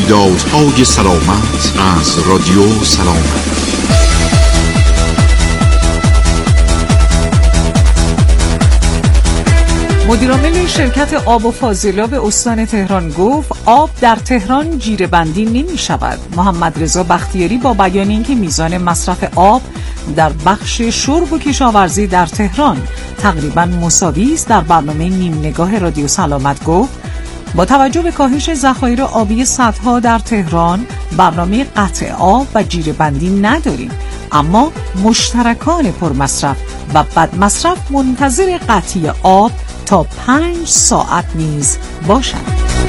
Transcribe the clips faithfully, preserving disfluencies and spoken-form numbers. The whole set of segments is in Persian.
رویدادهای سلامت از رادیو سلامت. مدیرعامل شرکت آب و فاضلاب استان تهران گفت آب در تهران جیره‌بندی نمی شود. محمد رضا بختیاری با بیان اینکه میزان مصرف آب در بخش شرب و کشاورزی در تهران تقریباً مساوی است، در برنامه نیم نگاه رادیو سلامت گفت با توجه به کاهش ذخایر آبی سدها در تهران برنامه قطع آب و جیره‌بندی نداریم، اما مشترکان پرمصرف و بدمصرف منتظر قطعی آب تا پنج ساعت نیز باشند.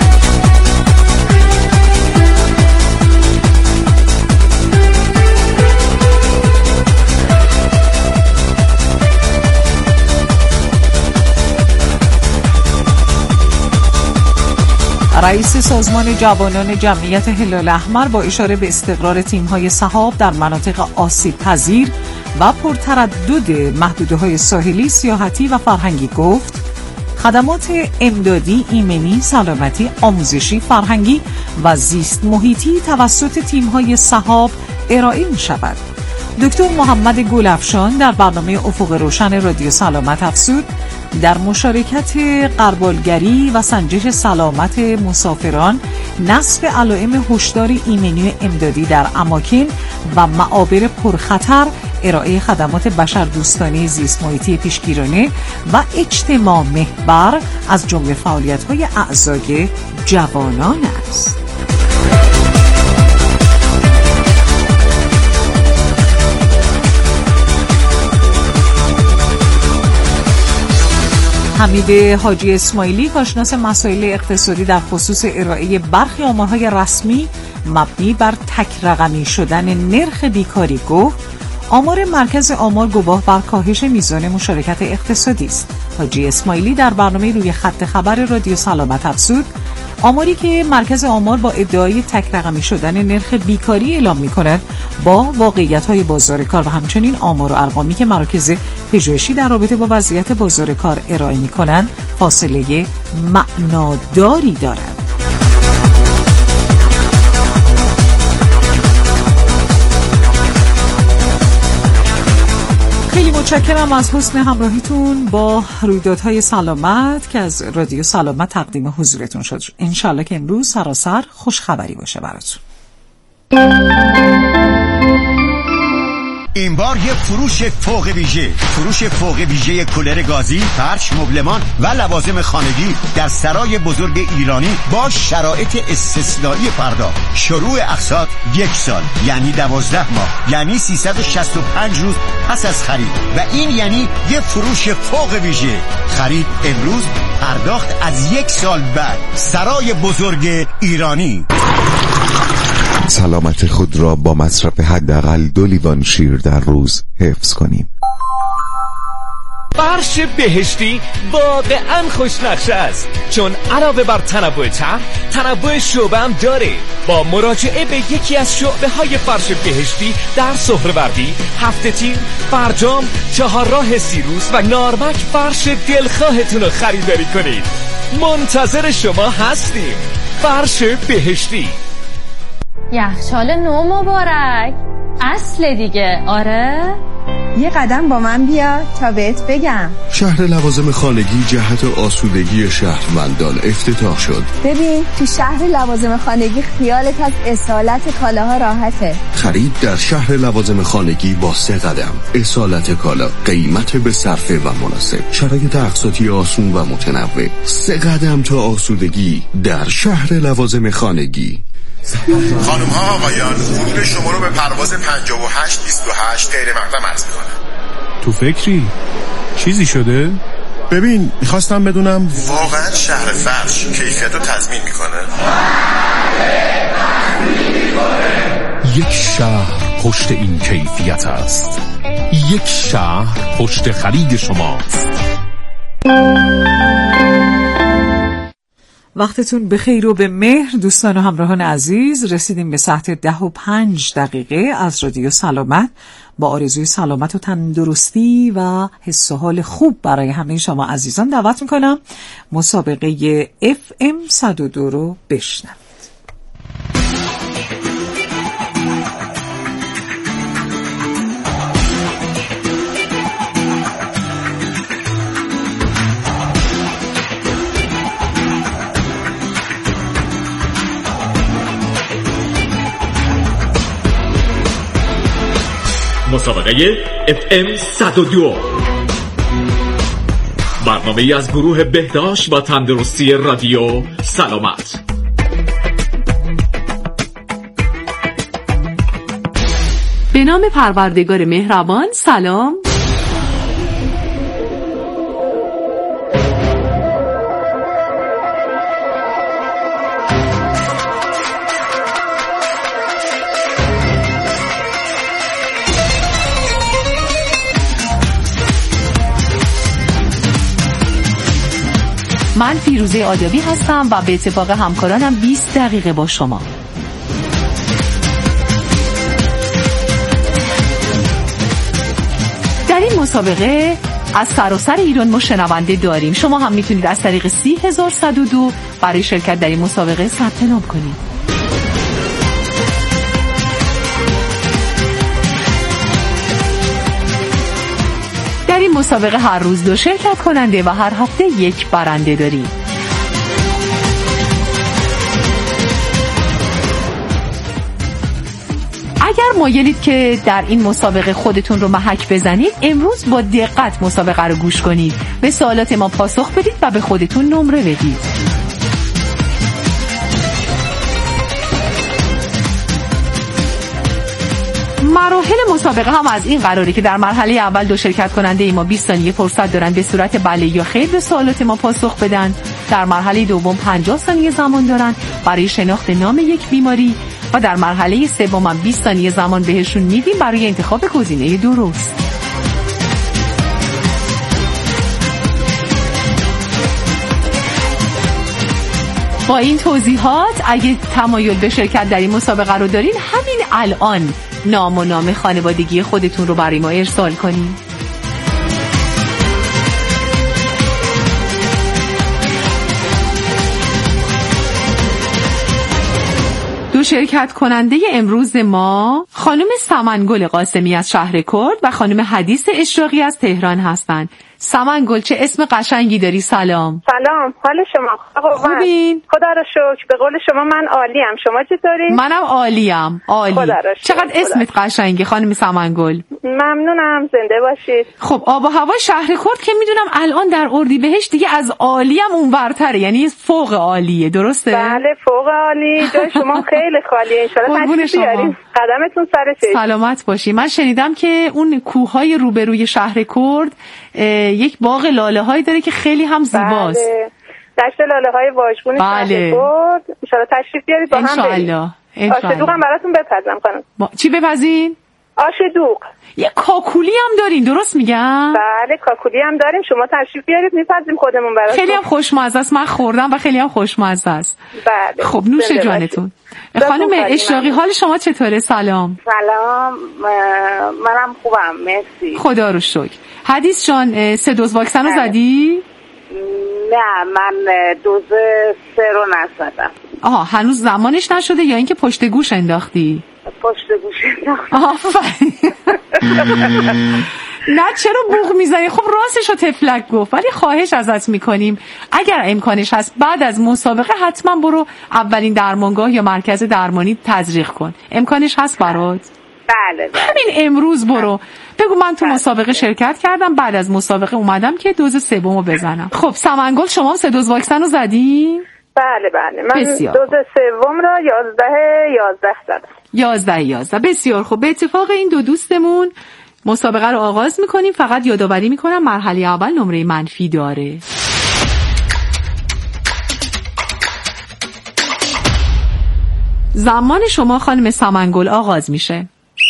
رئیس سازمان جوانان جمعیت هلال احمر با اشاره به استقرار تیم‌های سحاب در مناطق آسیب پذیر و پرتردد محدوده‌های ساحلی، سیاحتی و فرهنگی گفت خدمات امدادی، ایمنی، سلامتی، آموزشی، فرهنگی و زیست محیطی توسط تیم‌های سحاب ارائه می‌شود. دکتر محمد گلفشان در برنامه افق روشن رادیو سلامت افزود در مشارکت غربالگری و سنجش سلامت مسافران، نصب علائم هشدار ایمنی امدادی در اماکن و معابر پرخطر، ارائه خدمات بشردوستانه زیست محیطی پیشگیرانه و اجتماع محور از جمله فعالیت‌های اعضای جوانان است. حمید حاجی اسماعیلی کارشناس مسائل اقتصادی در خصوص ارائه برخی آمارهای رسمی مبنی بر تک رقمی شدن نرخ بیکاری گفت آمار مرکز آمار گواه بر کاهش میزان مشارکت اقتصادی است. حاجی اسماعیلی در برنامه روی خط خبر رادیو سلامت افزود آماری که مرکز آمار با ادعای تک رقمی شدن نرخ بیکاری اعلام می‌کند با واقعیت‌های بازار کار و همچنین آمار و ارقامی که مراکز پژوهشی در رابطه با وضعیت بازار کار ارائه می‌کنند فاصله معناداری دارد. خیلی متشکرم از حسن همراهیتون با رویدادهای سلامت که از رادیو سلامت تقدیم حضورتون شد. انشالله که امروز سراسر خوش خبری باشه براتون. این بار یه فروش فوق ویژه فروش فوق ویژه کولر گازی، فرش، مبلمان و لوازم خانگی در سرای بزرگ ایرانی با شرایط استثنایی پرداخت. شروع اقساط یک سال یعنی دوازده ماه یعنی سیصد و شصت و پنج روز پس از خرید و این یعنی یه فروش فوق ویژه. خرید امروز، پرداخت از یک سال بعد. سرای بزرگ ایرانی. سلامت خود را با مصرف حداقل دو لیوان شیر در روز حفظ کنیم. فرش بهشتی واقعا خوشنقشه است، چون علاوه بر تنوع طعم، تنوع شعبه هم داره. با مراجعه به یکی از شعبه های فرش بهشتی در سهروردی، هفته تیر، فرجام، چهارراه سیروس و نارمک فرش دلخواهتون رو خریداری کنید. منتظر شما هستیم. فرش بهشتی. یخچال نو مبارک، اصل دیگه. آره یه قدم با من بیا تا بهت بگم. شهر لوازم خانگی جهت آسودگی شهروندان افتتاح شد. ببین تو شهر لوازم خانگی خیالت از اصالت کالاها راحته. خرید در شهر لوازم خانگی با سه قدم. اصالت کالا، قیمت به صرفه و مناسب، شرایط اقساطی آسون و متنوع. سه قدم تا آسودگی در شهر لوازم خانگی. خانم ها آقایان، ورود شما رو به پرواز پنجاه و هشت بیست و هشت غیر مقدم عرض میکنم. تو فکری؟ چیزی شده؟ ببین میخواستم بدونم واقعا شهر فرش کیفیت رو تضمین میکنه؟ یک شهر پشت این کیفیت است. یک شهر پشت خرید شماست. وقتتون بخیر و به مهر دوستان و همراهان عزیز. رسیدیم به ساعت ده و پنج دقیقه از رادیو سلامت با آرزوی سلامت و تندرستی و حس و حال خوب برای همه شما عزیزان دعوت میکنم مسابقه اف ام صد و دو رو بشنوید. مسابقه اف ام صد و دو، برنامه‌ای از گروه بهداشت و تندرستی رادیو سلامت. به نام پروردگار مهربان. سلام. من فیروزه آدابی هستم و به اتفاق همکارانم بیست دقیقه با شما. در این مسابقه از سراسر ایران ما شنونده داریم. شما هم میتونید از طریق سی هزار صد و دو برای شرکت در این مسابقه ثبت نام کنید. در این مسابقه هر روز دو شرکت کننده و هر هفته یک برنده داریم. اگر مایلید که در این مسابقه خودتون رو محک بزنید، امروز با دقت مسابقه رو گوش کنید، به سوالات ما پاسخ بدید و به خودتون نمره بدید. مراحل مسابقه هم از این قراره که در مرحله اول دو شرکت کننده ما بیست ثانیه فرصت دارن به صورت بله یا خیر به سوالات ما پاسخ بدن. در مرحله دوم پنجاه ثانیه زمان دارن برای شناخت نام یک بیماری و در مرحله سوم هم بیست ثانیه زمان بهشون میدیم برای انتخاب گزینه درست. با این توضیحات اگه تمایل به شرکت در این مسابقه رو دارین، همین الان نام و نام خانوادگی خودتون رو برای ما ارسال کنین. دو شرکت کننده امروز ما خانم سمنگل قاسمی از شهر کرد و خانم حدیث اشراقی از تهران هستند. سمنگل چه اسم قشنگی داری. سلام. سلام، حال شما خوبین؟ خدا رو شکر. به قول شما من عالیم، شما چطوری؟ منم عالیم. عالی. چقدر اسمت قشنگه خانم سمنگل. ممنونم، زنده باشید. خب آب و هوای شهر کرد که میدونم الان در اردیبهشت دیگه از عالی هم اونورتره، یعنی فوق عالیه، درسته؟ بله فوق عالی. جای شما خیلی خالیه، ان شاءالله تشریف بیارین. قدمتون سر چشم. سلامت باشی. من شنیدم که اون کوههای روبروی شهر کرد یک باغ لاله هایی داره که خیلی هم زیباست. بله. دشت لاله های واژگون بله. شهر کرد. ان شاءالله تشریف بیارید با هم بریم. ان آش دوغ هم براتون بپزم خانم. با... چی بپزین؟ آش دوغ. یه کاکولی هم دارین، درست میگم؟ بله کاکولی هم داریم، شما تشریف بیارید میپزیم خودمون براتون. خیلی هم خوشمزه است، من خوردم و خیلی هم خوشمزه است. بله. خب نوش جانتون. خانم اشراقی حال شما چطوره؟ سلام. سلام، منم خوبم مرسی. خدا رو شکر. حدیث جان سه دوز واکسن رو زدی؟ نه من دوز سه رو نزدم. آها هنوز زمانش نشده یا اینکه پشت گوش انداختی؟ پشت گوش انداختم. آفرین. نه چرا بوق میزنی؟ خب راستش رو تفلک گفت، ولی خواهش ازت میکنیم اگر امکانش هست بعد از مسابقه حتما برو اولین درمانگاه یا مرکز درمانی تزریق کن. امکانش هست برات؟ بله بله. همین امروز برو بگو من تو مسابقه شرکت کردم، بعد از مسابقه اومدم که دوز سومو بزنم. خب سمنگل شما سه دوز واکسن رو زدی؟ بله بله من بسیار. دوز سوم رو یازده یازده زدم. یازده یازده بسیار خوب. به اتفاق این دو دوستمون مسابقه رو آغاز میکنیم. فقط یادآوری میکنم مرحله اول نمره منفی داره. زمان شما خانم سمنگل آغاز میشه.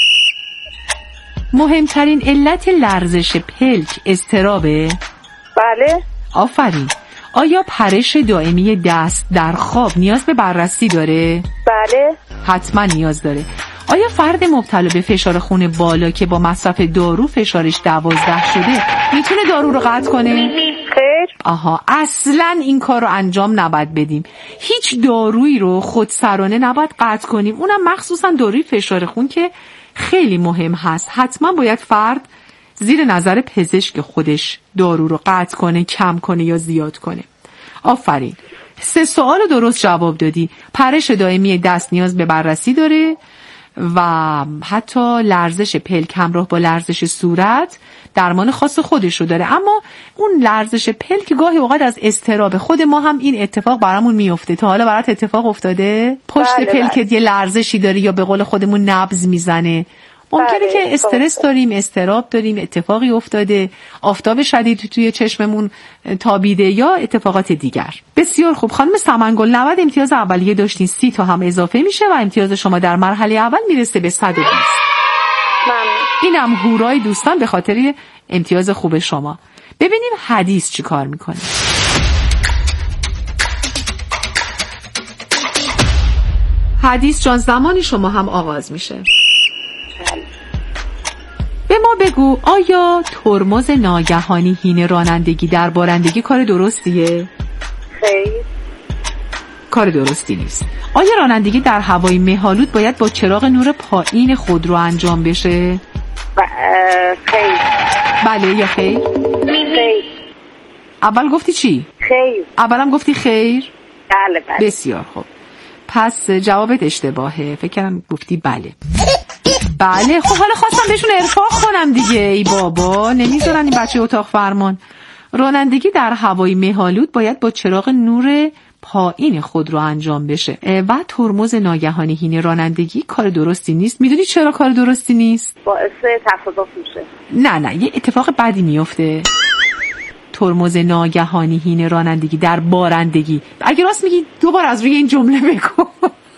مهمترین علت لرزش پلک اضطرابه؟ بله. آفرین. آیا پرش دائمی دست در خواب نیاز به بررسی داره؟ بله. حتما نیاز داره. آیا فرد مبتلا به فشار خون بالا که با مصرف دارو فشارش دوازده شده میتونه دارو رو قطع کنه؟ خیر. آها اصلا این کار رو انجام نباید بدیم. هیچ دارویی رو خودسرانه نباید قطع کنیم، اونم مخصوصا داروی فشار خون که خیلی مهم هست. حتما باید فرد زیر نظر پزشک خودش دارو رو قطع کنه، کم کنه یا زیاد کنه. آفرین. سه سوال درست جواب دادی. پرش دائمی دست نیاز به بررسی داره، و حتی لرزش پلک همراه با لرزش صورت درمان خاص خودش رو داره. اما اون لرزش پلک گاهی اوقات از اضطراب خود ما هم این اتفاق برامون میفته. تا حالا برات اتفاق افتاده؟ پشت بله پلکت بله. یه لرزشی داری یا به قول خودمون نبض میزنه. ممکنه بله، که استرس داریم، استراب داریم، اتفاقی افتاده، آفتاب شدید توی چشممون تابیده یا اتفاقات دیگر. بسیار خوب خانم سمنگل، نود امتیاز اولیه داشتین، سی تا هم اضافه میشه و امتیاز شما در مرحله اول میرسه به صد و بیست. ممنون. اینم هورای دوستان به خاطر امتیاز خوب شما. ببینیم حدیث چی کار میکنه. حدیث جان زمانی شما هم آغاز میشه. به ما بگو آیا ترمز ناگهانی هین رانندگی در بارندگی کار درستیه؟ خیر. کار درستی نیست. آیا رانندگی در هوای مه‌آلود باید با چراغ نور پایین خودرو انجام بشه؟ خیر. بله یا خیر؟ خیر. اول گفتی چی؟ خیر. اولم گفتی خیر؟ بله بله. بسیار خوب. پس جوابت اشتباهه. فکر کنم گفتی بله. بله خب حالا خواستم بهشون ارفاق کنم دیگه. ای بابا نمیذارن این بچه اتاق فرمان. رانندگی در هوای مه‌آلود باید با چراغ نور پایین خود رو انجام بشه و ترمز ناگهانی هین رانندگی کار درستی نیست. میدونی چرا کار درستی نیست؟ باعث تصادف میشه. نه نه یه اتفاق بدی میفته. ترمز ناگهانی هین رانندگی در بارندگی. اگه راست میگی دوبار از روی این جمله بگو.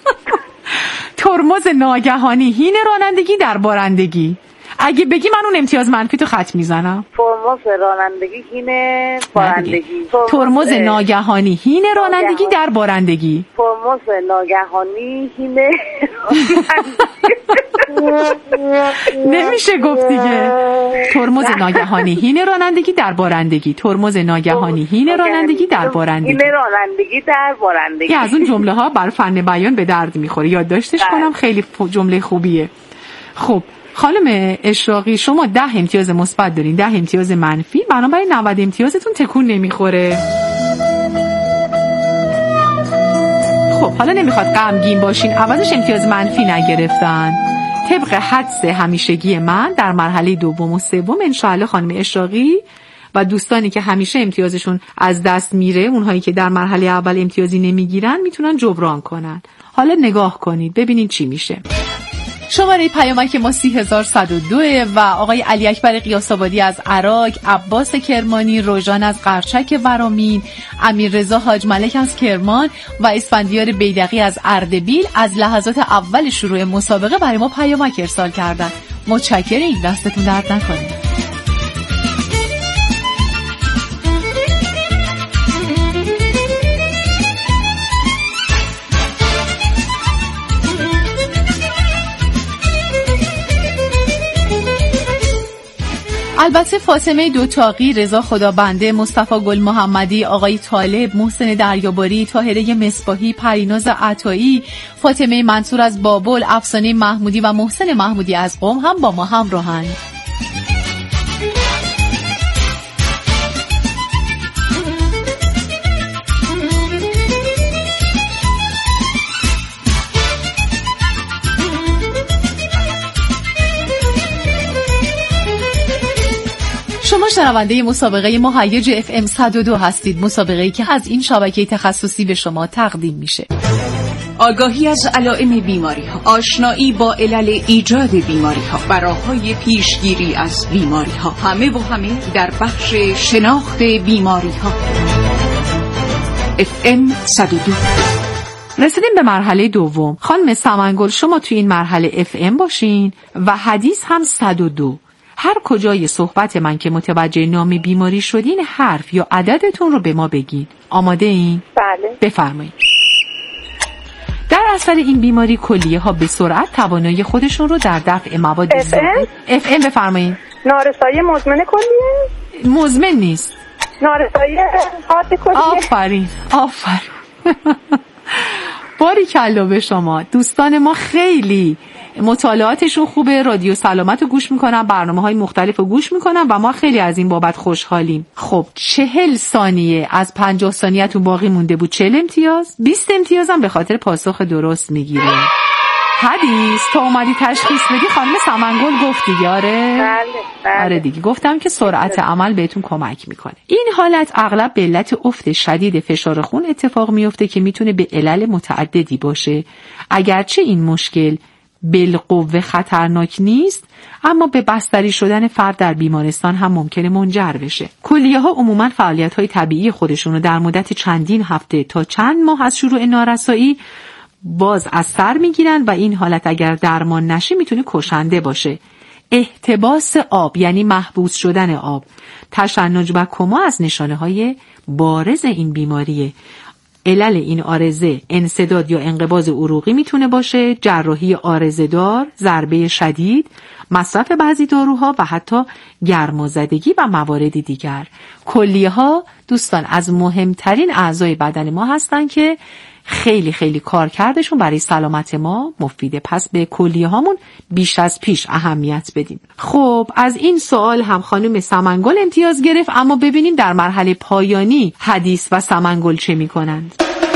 ترمز ناگهانی هین رانندگی در بارندگی. اگه بگی من اون امتیاز منفی تو خط میزنم. ترمز رانندگی هین بارندگی. ترمز ناگهانی هین رانندگی در بارندگی. ترمز ناگهانی هین نمیشه گفت دیگه. ترمز ناگهانی هین رانندگی در بارندگی. ترمز ناگهانی هین رانندگی در بارندگی. هین رانندگی در بارندگی. از اون جمله ها بر فن بیان به درد میخوره. یادداشتش کنم، خیلی جمله خوبیه. خب خانم اشراقی شما ده امتیاز مثبت دارین، ده امتیاز منفی، بنابراین نود امتیازتون تکون نمیخوره. خب حالا نمیخواد غمگین باشین، عوضش امتیاز منفی نگرفتن. طبق حدس همیشگی من در مرحله دوم و سوم انشاءالله خانم اشراقی و دوستانی که همیشه امتیازشون از دست میره، اونهایی که در مرحله اول امتیازی نمیگیرن، میتونن جبران کنن. حالا نگاه کنید ببینید چی میشه. شماره پیامک ما سی هزار و صد و دو و آقای علی اکبر قیاس‌آبادی از عراق، عباس کرمانی، روژان از قرچک ورامین، امیر رضا حاج ملک از کرمان و اسفندیار بیدقی از اردبیل از لحظات اول شروع مسابقه برای ما پیامک ارسال کردن. متشکریم، دستتون درد نکنه. البته فاطمه دوتاقی، رضا خدابنده، مصطفی گل محمدی، آقای طالب، محسن دریاباری، طاهره مصباحی، پریناز عطایی، فاطمه منصور از بابل، افسانه محمودی و محسن محمودی از قم هم با ما همراهند. شما شنونده مسابقه مهیج اف ام صد و دو هستید، مسابقه‌ای که از این شبکه تخصصی به شما تقدیم میشه. آگاهی از علائم بیماری‌ها، آشنایی با علل ایجاد بیماری‌ها و راه‌های پیشگیری از بیماری‌ها، همه و همه در بخش شناخت بیماری‌ها. اف ام صد و دو. رسیدیم به مرحله دوم. خانم سمنگل شما توی این مرحله اف ام باشین و حدیث هم صد و دو. هر کجای صحبت من که متوجه نام بیماری شدین حرف یا عددتون رو به ما بگین. آماده این؟ بله. بفرمایید. در اثر این بیماری کلیه ها به سرعت توانایی خودشون رو در دفع مواد زهر. اف ام بفرمایید. نارسایی مزمن کلیه؟ مزمن نیست. نارسایی حاد کلیه. آفرین آفرین. باریکلا به شما. دوستان ما خیلی مطالعاتشون خوبه، رادیو سلامت رو گوش میکنن، برنامه های مختلف رو گوش میکنن و ما خیلی از این بابت خوشحالیم. خب چهل ثانیه از پنجاه ثانیه‌تون باقی مونده بود. چهل امتیاز، بیست امتیاز هم به خاطر پاسخ درست میگیره. حدیث تو اومدی تشخیص بدی خانم سمنگل گفت دیگه. آره بله بله. آره دیگه گفتم که سرعت عمل بهتون کمک میکنه. این حالت اغلب به علت افت شدید فشار خون اتفاق میفته که میتونه به علل متعددی باشه. اگرچه این مشکل بالقوه خطرناک نیست، اما به بستری شدن فرد در بیمارستان هم ممکنه منجر بشه. کلیه ها عموماً فعالیت های طبیعی خودشون رو در مدت چندین هفته تا چند ماه از شروع نارسایی باز از سر میگیرن و این حالت اگر درمان نشه میتونه کشنده باشه. احتباس آب یعنی محبوس شدن آب، تشنج و کما از نشانه های بارز این بیماریه. علل این عارضه انسداد یا انقباض عروقی میتونه باشه، جراحی عارضه دار، ضربه شدید، مصرف بعضی داروها و حتی گرمازدگی و موارد دیگر. کلیه ها دوستان از مهمترین اعضای بدن ما هستن که خیلی خیلی کارکردشون برای سلامت ما مفیده. پس به کلیه هامون بیش از پیش اهمیت بدیم. خب از این سوال هم خانم سمنگل امتیاز گرفت، اما ببینیم در مرحله پایانی حدیث و سمنگل چه می کنند.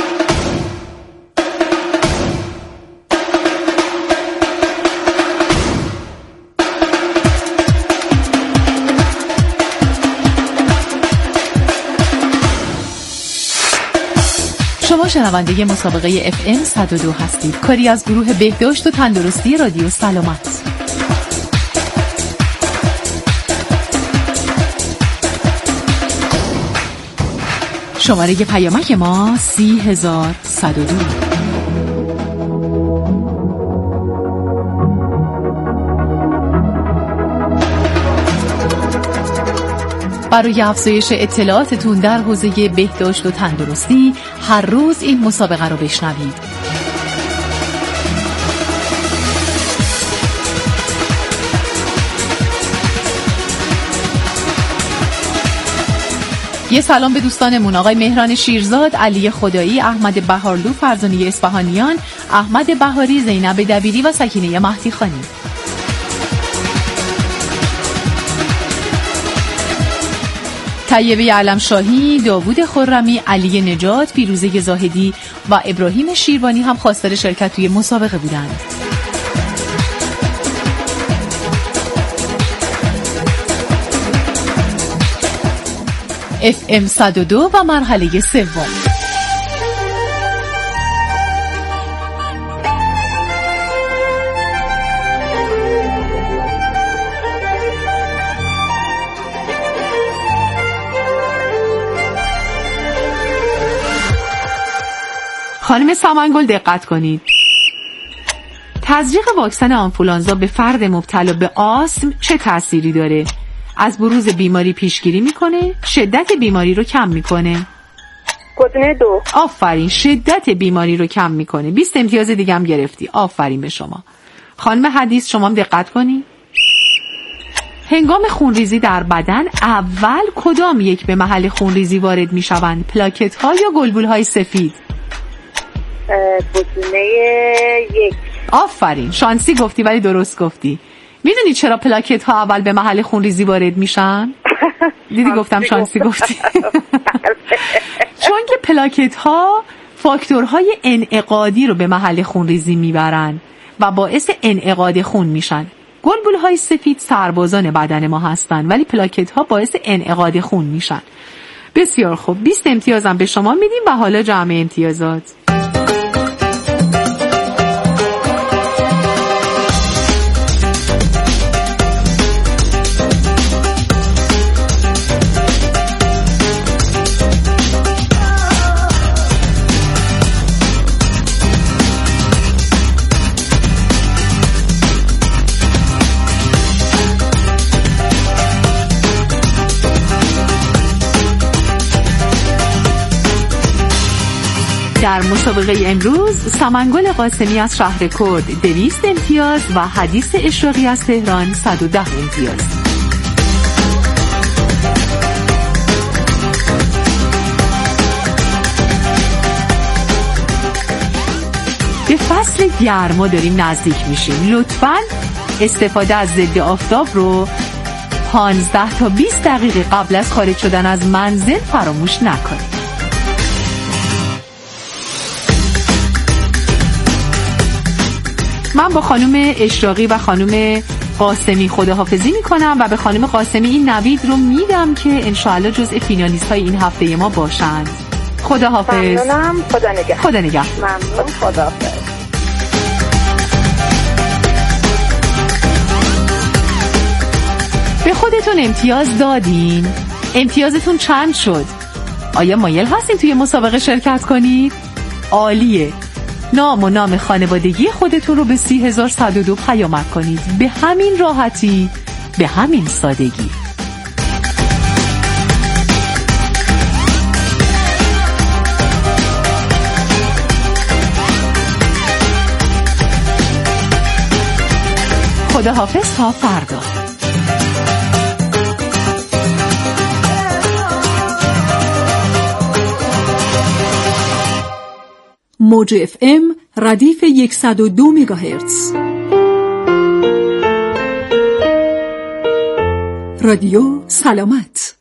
شما شنونده مسابقه اف ام صد و دو هستید، کاری از گروه بهداشت و تندرستی رادیو سلامت. شماره پیامک ما سی هزار صد و دو. برای افزایش اطلاعاتتون در حوزه بهداشت و تندرستی هر روز این مسابقه رو بشنوید. یه سلام به دوستانمون، آقای مهران شیرزاد، علی خدایی، احمد بهارلو، فرزانه اصفهانیان، احمد بهاری، زینب دبیری و سکینه مهدی خانی. طیبه علم شاهی، داوود خرمی، علی نجات، پیروزه زاهدی و ابراهیم شیروانی هم خواستار شرکت توی مسابقه بودند. اف ام صد و دو و مرحله سوم. خانم سمنگل دقت کنید. تزریق واکسن آنفولانزا به فرد مبتلا به آسم چه تأثیری داره؟ از بروز بیماری پیشگیری میکنه؟ شدت بیماری رو کم میکنه؟ گزینه دو. آفرین، شدت بیماری رو کم میکنه. بیست امتیاز دیگه هم گرفتی. آفرین به شما. خانم حدیث شما هم دقت کنی. هنگام خونریزی در بدن اول کدام یک به محل خونریزی وارد میشوند؟ پلاکت ها یا گلبول های سفید؟ گزینه یک. آفرین، شانسی گفتی ولی درست گفتی. میدونی چرا پلاکت ها اول به محل خونریزی وارد میشن؟ دیدی گفتم شانسی گفتی. چون که پلاکت ها فاکتورهای انعقادی رو به محل خونریزی میبرن و باعث انعقاد خون میشن. گلبول های سفید سربازان بدن ما هستن ولی پلاکت ها باعث انعقاد خون میشن. بسیار خوب، بیست امتیازم به شما میدیم و حالا جمع امتیازات. در مسابقه امروز سمنگل قاسمی از شهر کرد دویست امتیاز و حدیث اشراقی از تهران صد و ده امتیاز. به فصل گرما داریم نزدیک میشیم. لطفاً استفاده از ضد آفتاب رو پانزده تا بیست دقیقه قبل از خارج شدن از منزل فراموش نکنید. من با خانم اشراقی و خانم قاسمی خداحافظی میکنم و به خانم قاسمی این نوید رو میدم که انشاءالله جزء فینالیست های این هفته ما باشند. خداحافظ. ممنونم. خدا نگهدار. خدا نگهدار. ممنون. خداحافظ. به خودتون امتیاز دادین؟ امتیازتون چند شد؟ آیا مایل هستین توی مسابقه شرکت کنید؟ عالیه. نام و نام خانوادگی خودتون رو به سی هزار صد و دو پیامک کنید. به همین راحتی، به همین سادگی. خداحافظ تا فردا. موج اف ام ردیف صد و دو مگاهرتز. رادیو سلامت.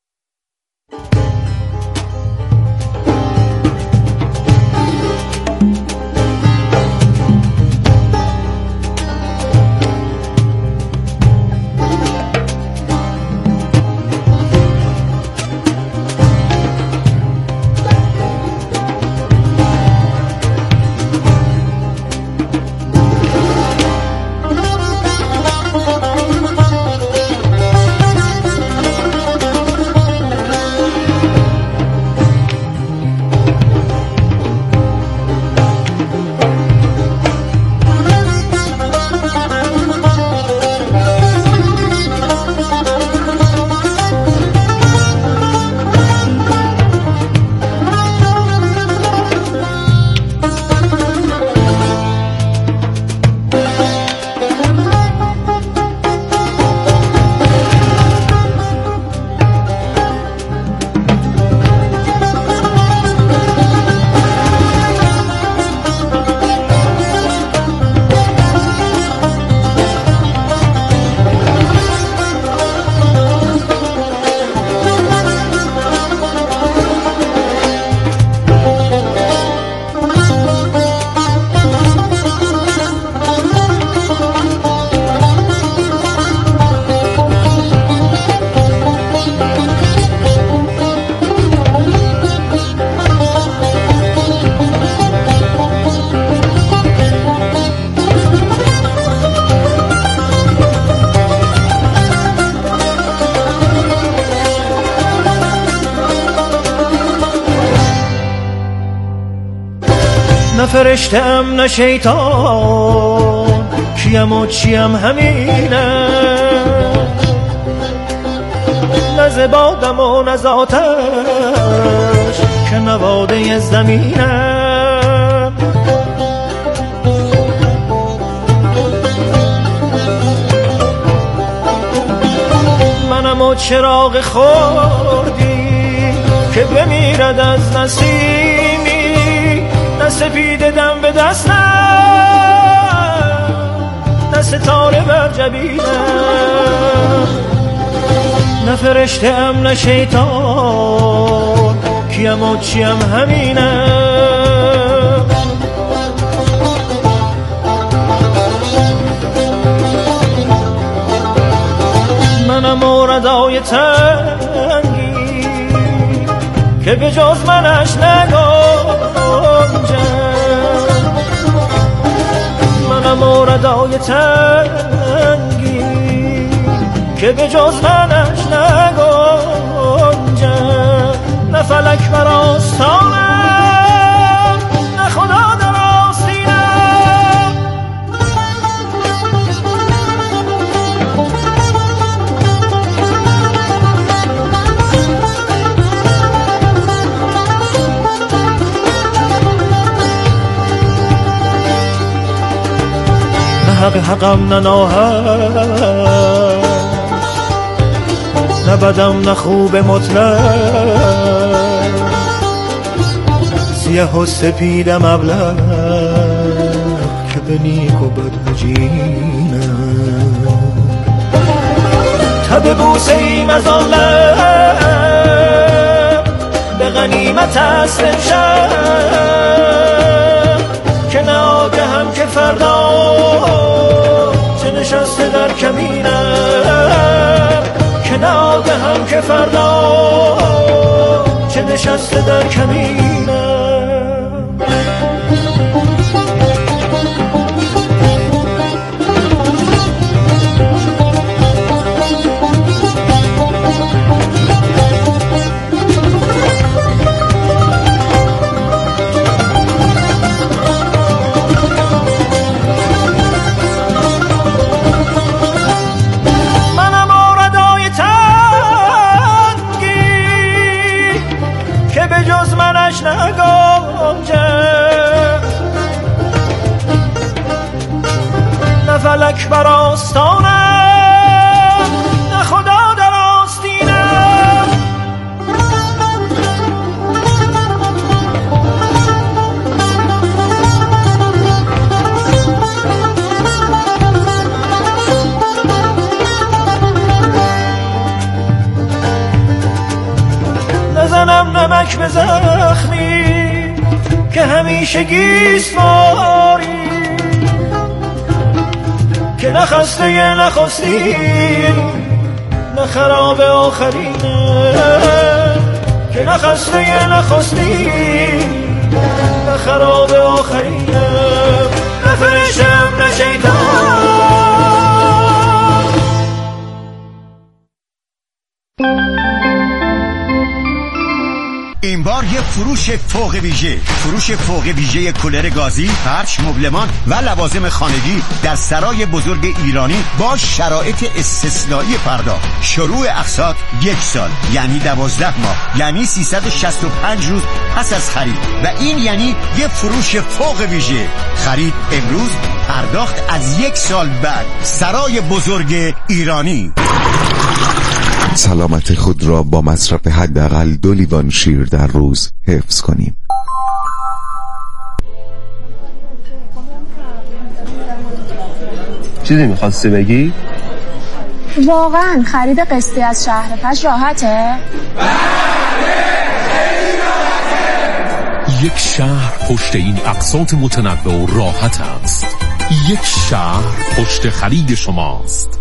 نه فرشتم نه شیطان، کیم و چیم همینه، نه زبادم و نه ذاتش که نواده زمینم. منم و چراغ خوردی که بمیرد از نسیمی، نه سپید دم به دستم، نه ستاره بر جبینم، نه فرشته ام نه شیطان، کیم و چیم همینم. منم و ردای تنگی که به جز منش نگنجم، منم و ردای تنگی که به جز منش نگنجم، نه فلک بر آستانم، نه خدا در آستینم. نه حق حقم نه ناحق، نه بدم نه خوب مطلق، سیاه و سپیدم ابلق که به نیک و بد عجینم. تب بوسه ایم از آن لب به غنیمت است امشب، که نه آگهم که فردا نشسته در کمینم. نه فلک بر آستانم، نه خدا در آستینم. نزنم نمک به زخمی که همیشه گیسواری، که نخسته یه نخستی نه خراب آخرینه، که نخسته یه نخستی نه خراب آخرینه. نه فرشتم نه شیطان. این بار یه فروش فوق ویژه، فروش فوق ویژه کولر گازی، فرش، مبلمان و لوازم خانگی در سرای بزرگ ایرانی با شرایط استثنایی پرداخت. شروع اقساط یک سال یعنی دوازده ماه، یعنی سیصد و شصت و پنج روز پس از خرید، و این یعنی یه فروش فوق ویژه. خرید امروز، پرداخت از یک سال بعد. سرای بزرگ ایرانی. سلامت خود را با مصرف حداقل دو لیوان شیر در روز حفظ کنیم. چیزی میخواستی بگی؟ واقعا خرید قسطی از شهر پش راحته؟ یک شهر پشت این اقساط متنوع و راحت است. یک شهر پشت خرید شماست.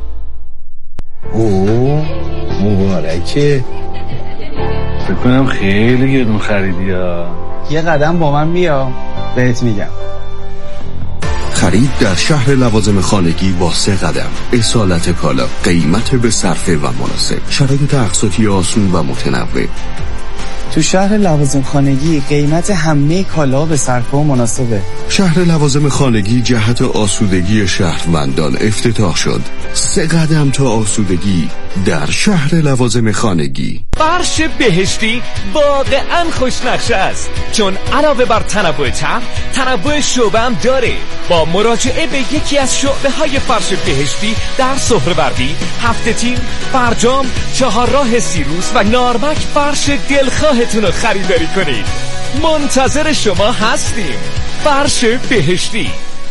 اوه مبارکه. فکر کنم خیلی گرون خریدی ها. یه قدم با من بیا بهت میگم. خرید در شهر لوازم خانگی با سه قدم. اصالت کالا، قیمت به صرفه و مناسب، شرایط اقساطی آسون و متنوع. تو شهر لوازم خانگی قیمت همه کالا به صرفه و مناسبه. شهر لوازم خانگی جهت آسودگی شهروندان افتتاح شد. سه قدم تا آسودگی در شهر لوازم خانگی. فرش بهشتی واقعا خوشنقشه است، چون علاوه بر تنوع طرح، تنوع شعبه هم داره. با مراجعه به یکی از شعبه های فرش بهشتی در سهروردی، هفته تیر، فرجام، چهارراه سیروس و نارمک فرش دلخواهتون رو خریداری کنید. منتظر شما هستیم. فرش بهشتی.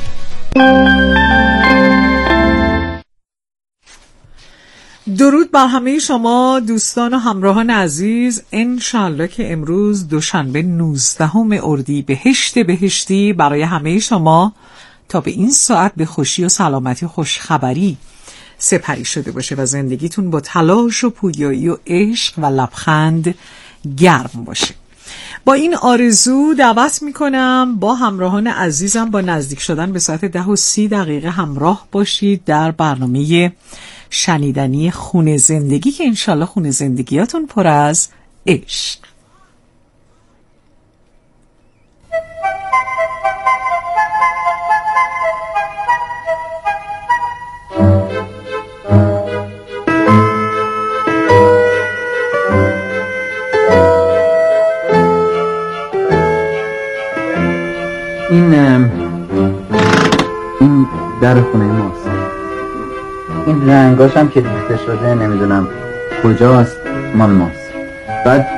درود بر همه شما دوستان و همراهان عزیز. انشالله که امروز دوشنبه نوزدهم اردیبهشت بهشتی برای همه شما تا به این ساعت به خوشی و سلامتی و خوشخبری سپری شده باشه و زندگیتون با تلاش و پویایی و عشق و لبخند گرم باشه. با این آرزو دعوت میکنم با همراهان عزیزم با نزدیک شدن به ساعت ده و سی دقیقه همراه باشید در برنامه شنیدنی خونه زندگی که انشالله خونه زندگیاتون پر از عشق. این این در خونه ماست. این رنگاش هم که ریخته شده نمیدونم کجاست، مال ماست. بعد